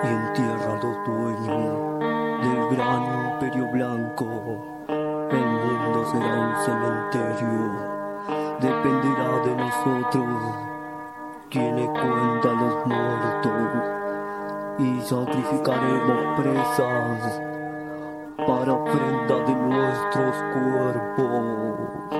y entierra a los dueños del gran imperio blanco. El mundo será un cementerio, dependerá de nosotros, quienes cuentan los muertos, y sacrificaremos presas para ofrenda de nuestros cuerpos.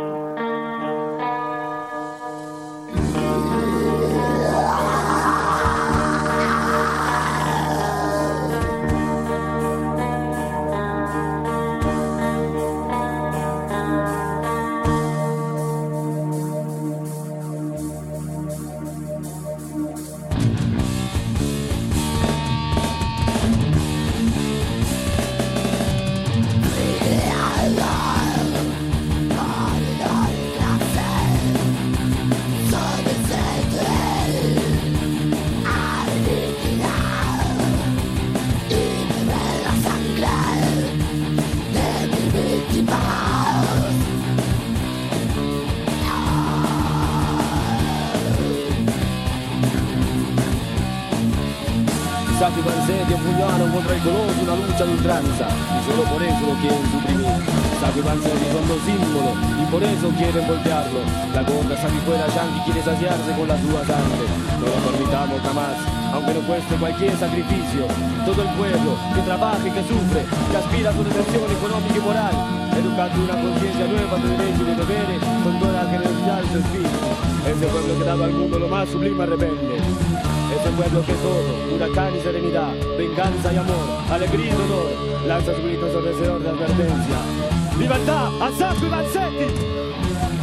Sacri Vanzetti empuñaron contra el coloso una lucha de ultranza y solo por eso lo quieren suprimir. Sacri Vanzetti son los símbolos y por eso quieren voltearlo. La gorda sanguijuela yankee quiere saciarse con la sua sangre. No lo permitamos jamás, aunque nos cueste cualquier sacrificio. Todo el pueblo que trabaja y que sufre, que aspira a su redención económica y moral, educando una conciencia nueva de derechos y de deberes con toda la generosidad de su espíritu. Ese pueblo que ha dado al mundo lo más sublime y rebelde. Ese pueblo que es todo, huracán y serenidad, venganza y amor, alegría y dolor, lanza su grito ensordecedor de advertencia. ¡Libertad a Sacri Vanzetti!